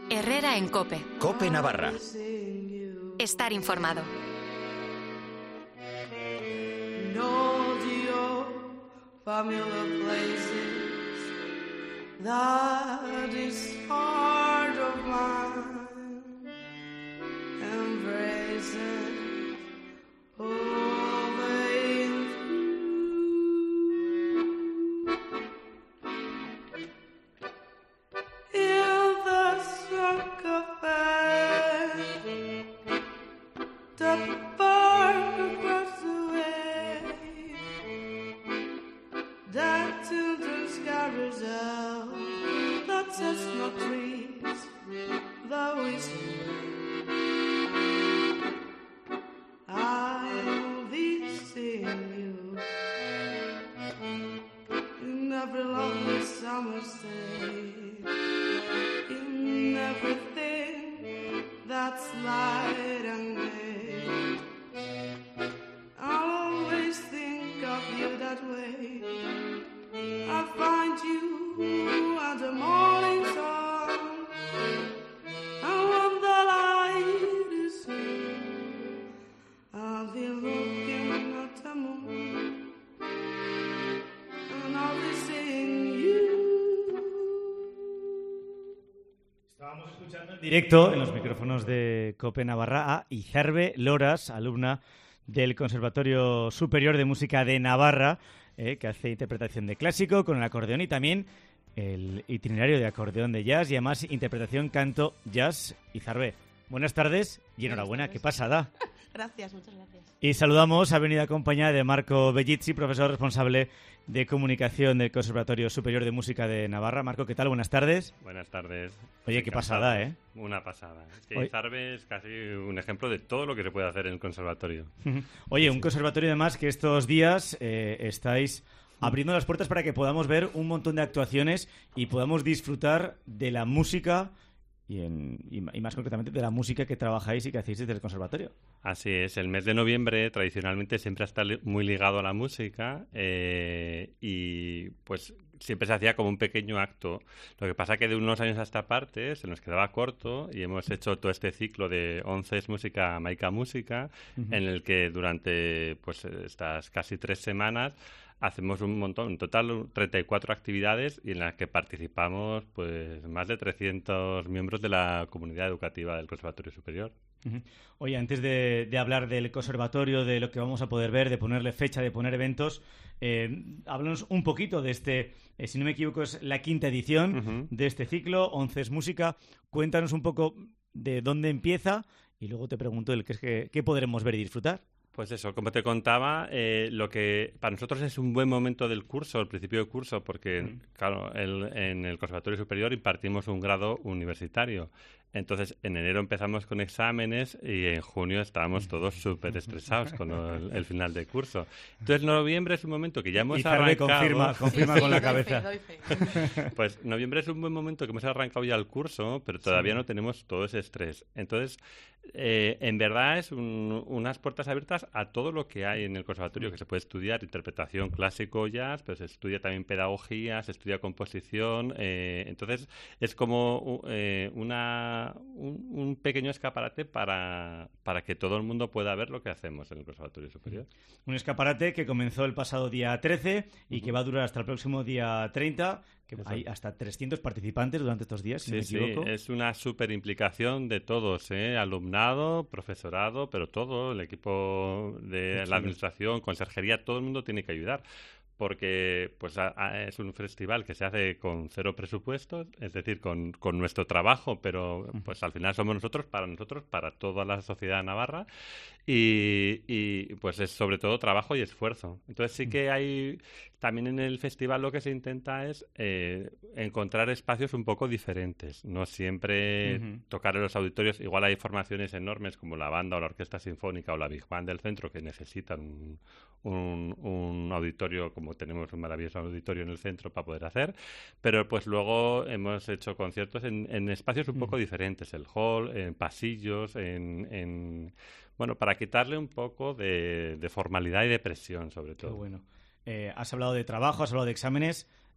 Herrera en COPE. COPE Navarra. Estar informado. Directo en los micrófonos de COPE Navarra a Izarbe Loras, alumna del Conservatorio Superior de Música de Navarra, que hace interpretación de clásico con el acordeón y también el itinerario de acordeón de jazz y además interpretación canto jazz. Izarbe, buenas tardes y enhorabuena, qué pasada. Gracias, muchas gracias. Y saludamos, ha venido acompañada de Marco Bellizzi, profesor responsable de comunicación del Conservatorio Superior de Música de Navarra. Marco, ¿qué tal? Buenas tardes. Buenas tardes. Oye, qué pasada, ¿eh? Una pasada. Es que Izarbe es casi un ejemplo de todo lo que se puede hacer en el conservatorio. Oye, un conservatorio además que estos días estáis abriendo las puertas para que podamos ver un montón de actuaciones y podamos disfrutar de la música y más concretamente de la música que trabajáis y que hacéis desde el conservatorio. Así es, el mes de noviembre tradicionalmente siempre está muy ligado a la música y pues siempre se hacía como un pequeño acto. Lo que pasa que de unos años a esta parte se nos quedaba corto y hemos hecho todo este ciclo de 11 es música, Maica música, en el que durante pues estas casi 3 semanas hacemos un montón, en total 34 actividades y en las que participamos pues más de 300 miembros de la comunidad educativa del Conservatorio Superior. Oye, antes de hablar del conservatorio, de lo que vamos a poder ver, de ponerle fecha, de poner eventos, háblanos un poquito de este, si no me equivoco, es la 5ª edición de este ciclo, 11 es música. Cuéntanos un poco de dónde empieza y luego te pregunto qué podremos ver y disfrutar. Pues eso, como te contaba, lo que para nosotros es un buen momento del curso, el principio del curso, porque, claro, en el Conservatorio Superior impartimos un grado universitario. Entonces, en enero empezamos con exámenes y en junio estábamos todos súper estresados con el final del curso. Entonces, noviembre es un momento que ya hemos arrancado... confirma con la cabeza. Doy fe. Pues noviembre es un buen momento que hemos arrancado ya el curso, pero todavía no tenemos todo ese estrés. Entonces, en verdad es unas puertas abiertas a todo lo que hay en el conservatorio, que se puede estudiar interpretación clásico jazz, pero se estudia también pedagogía, se estudia composición. Entonces, es como un pequeño escaparate para que todo el mundo pueda ver lo que hacemos en el Conservatorio Superior. Un escaparate que comenzó el pasado día 13 y que va a durar hasta el próximo día 30, que hay hasta 300 participantes durante estos días, si no me equivoco. Sí, es una súper implicación de todos, alumnado, profesorado, pero todo, el equipo de la administración, conserjería, todo el mundo tiene que ayudar. Porque pues es un festival que se hace con 0 presupuestos, es decir, con nuestro trabajo, pero pues al final somos nosotros, para toda la sociedad navarra, y pues es sobre todo trabajo y esfuerzo. Entonces sí que hay, también en el festival lo que se intenta es encontrar espacios un poco diferentes, no siempre tocar en los auditorios. Igual hay formaciones enormes como la banda o la orquesta sinfónica o la Big Band del centro que necesitan un auditorio, como tenemos un maravilloso auditorio en el centro para poder hacer, pero pues luego hemos hecho conciertos en espacios un poco diferentes, el hall, en pasillos, bueno, para quitarle un poco de formalidad y de presión, sobre todo. Qué bueno. Has hablado de trabajo, has hablado de exámenes.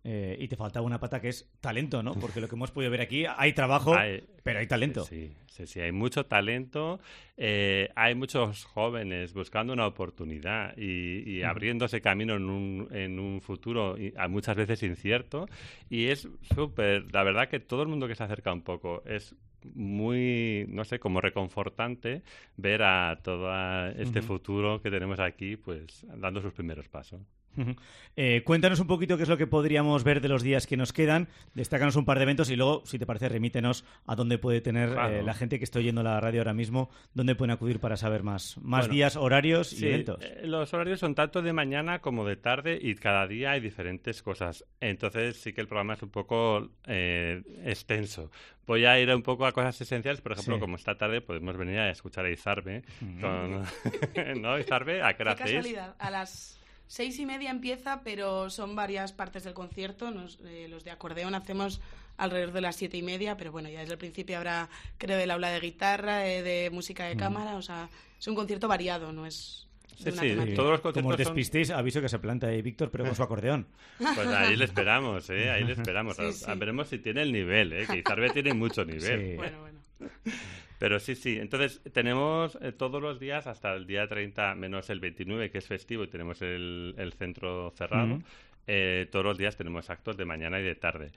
y te faltaba una pata que es talento, ¿no? Porque lo que hemos podido ver aquí, hay trabajo, pero hay talento. Sí, hay mucho talento. Hay muchos jóvenes buscando una oportunidad y abriéndose camino en un futuro muchas veces incierto. Y es súper, la verdad que todo el mundo que se acerca un poco es muy, no sé, como reconfortante ver a todo este futuro que tenemos aquí, pues dando sus primeros pasos. Cuéntanos un poquito qué es lo que podríamos ver de los días que nos quedan, destácanos un par de eventos y luego, si te parece, remítenos a dónde puede tener la gente que está oyendo la radio ahora mismo, dónde pueden acudir para saber más días, horarios y eventos. Los horarios son tanto de mañana como de tarde y cada día hay diferentes cosas, entonces sí que el programa es un poco extenso. Voy a ir un poco a cosas esenciales, por ejemplo, como esta tarde podemos venir a escuchar a Izarbe. ¿No, Izarbe? ¿A qué hora hacéis? Qué casualidad, a las 6:30 empieza, pero son varias partes del concierto. Los de acordeón hacemos alrededor de las 7:30, pero bueno, ya desde el principio habrá, creo, el aula de guitarra, de música de cámara, o sea, es un concierto variado, no es... Todos los conciertos. Como os despistéis, aviso que se planta ahí Víctor, pero con su acordeón. Pues ahí le esperamos, ahí le esperamos. Sí. Veremos si tiene el nivel, que Izarbe tiene mucho nivel. Sí. Bueno. Pero sí. Entonces, tenemos todos los días hasta el día 30, menos el 29, que es festivo, y tenemos el centro cerrado. Todos los días tenemos actos de mañana y de tarde.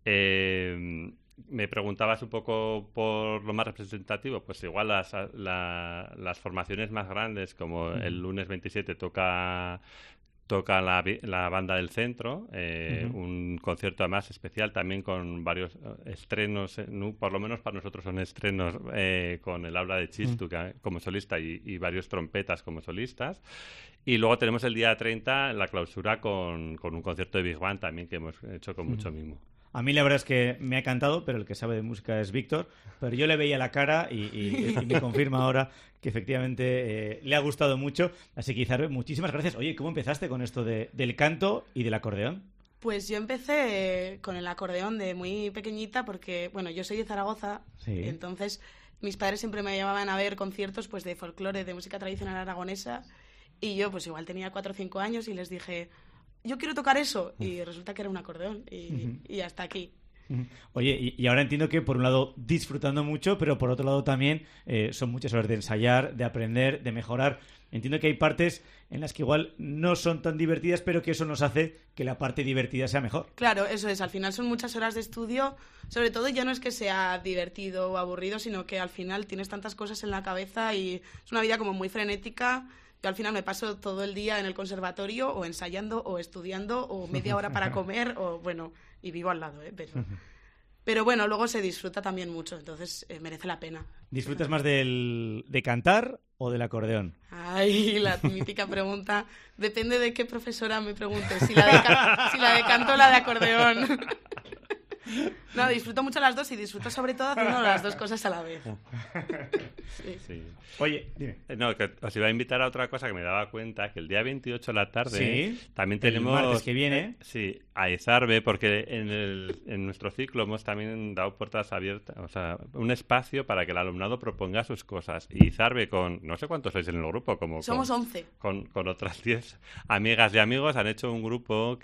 Me preguntabas un poco por lo más representativo, pues igual las formaciones más grandes, como el lunes 27 toca la banda del centro, un concierto además especial también con varios estrenos, por lo menos para nosotros son estrenos, con el aula de Chistu como solista y varios trompetas como solistas. Y luego tenemos el día 30 la clausura con un concierto de Big Band también que hemos hecho con mucho mimo. A mí la verdad es que me ha cantado, pero el que sabe de música es Víctor. Pero yo le veía la cara y me confirma ahora que efectivamente le ha gustado mucho. Así que, Izarbe, muchísimas gracias. Oye, ¿cómo empezaste con esto del canto y del acordeón? Pues yo empecé con el acordeón de muy pequeñita porque, bueno, yo soy de Zaragoza, entonces mis padres siempre me llevaban a ver conciertos pues de folclore, de música tradicional aragonesa, y yo pues igual tenía 4 o 5 años y les dije... yo quiero tocar eso, y resulta que era un acordeón, y hasta aquí. Oye, y ahora entiendo que por un lado disfrutando mucho, pero por otro lado también son muchas horas de ensayar, de aprender, de mejorar. Entiendo que hay partes en las que igual no son tan divertidas, pero que eso nos hace que la parte divertida sea mejor. Claro, eso es. Al final son muchas horas de estudio. Sobre todo ya no es que sea divertido o aburrido, sino que al final tienes tantas cosas en la cabeza y es una vida como muy frenética. Yo al final me paso todo el día en el conservatorio o ensayando o estudiando o media hora para comer o bueno, y vivo al lado, pero bueno, luego se disfruta también mucho, entonces merece la pena. ¿Disfrutas más de cantar o del acordeón? Ay, la mítica pregunta. Depende de qué profesora me preguntes, si la de canto o la de acordeón. No, disfruto mucho las dos y disfruto sobre todo haciendo las dos cosas a la vez. Sí. Oye, dime. No, que os iba a invitar a otra cosa que me daba cuenta, que el día 28 de la tarde también tenemos... el martes que viene. A Izarbe, porque en nuestro ciclo hemos también dado puertas abiertas, o sea, un espacio para que el alumnado proponga sus cosas. Y Izarbe, con no sé cuántos sois en el grupo, somos 11. Con otras 10 amigas y amigos han hecho un grupo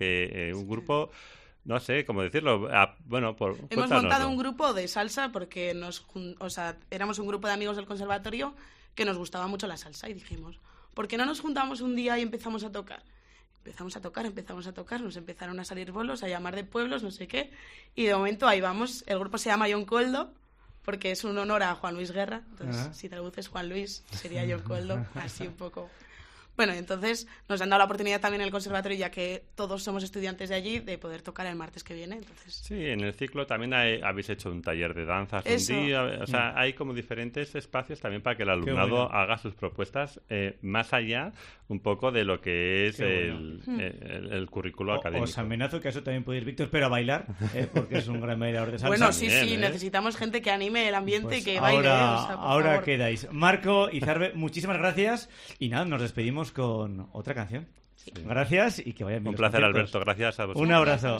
no sé cómo decirlo. Hemos montado un grupo de salsa porque éramos un grupo de amigos del conservatorio que nos gustaba mucho la salsa y dijimos, ¿por qué no nos juntamos un día y empezamos a tocar? Empezamos a tocar, nos empezaron a salir bolos, a llamar de pueblos, no sé qué, y de momento ahí vamos. El grupo se llama John Coldo porque es un honor a Juan Luis Guerra, entonces si traduces Juan Luis sería John Coldo, así un poco... Bueno, entonces nos han dado la oportunidad también en el conservatorio, ya que todos somos estudiantes de allí, de poder tocar el martes que viene. Entonces... Sí, en el ciclo también habéis hecho un taller de danzas un día. O sea, hay como diferentes espacios también para que el alumnado haga sus propuestas más allá un poco de lo que es el currículo académico. Os amenazo que a eso también puede ir Víctor, pero a bailar, porque es un gran bailador de salsa. Bueno, sí, necesitamos gente que anime el ambiente y que baile. Ahora quedáis. Marco, Izarbe, muchísimas gracias. Y nada, nos despedimos con otra canción. Sí. Gracias y que vayan bien. Un placer, Alberto. Gracias a vosotros. Un abrazo.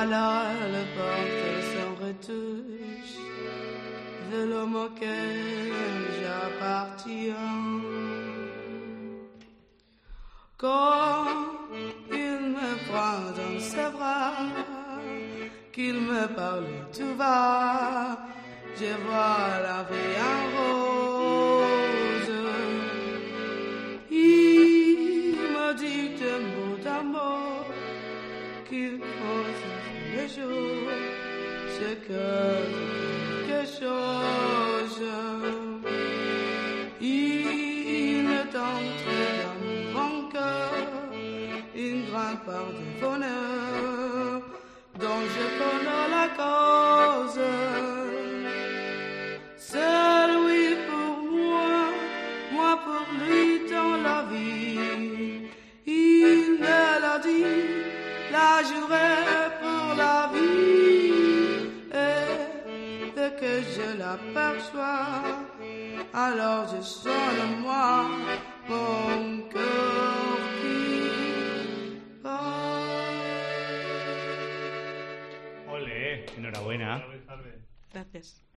voilà le porte sans retouche de l'homme auquel j'appartiens. Quand il me prend dans ses bras, qu'il me parle tout bas, je vois la vie en rose. Il me dit un mot d'amour qu'il pose les jours, c'est que quelque chose. Il est entré dans mon cœur une grande part de bonheur dont je connais la cause. C'est lui pour moi, moi pour lui dans la vie. Il me l'a dit, la juré pour la vie. Et dès que je l'aperçois, alors je sens de moi mon cœur qui bat. Ole, enhorabuena. Gracias.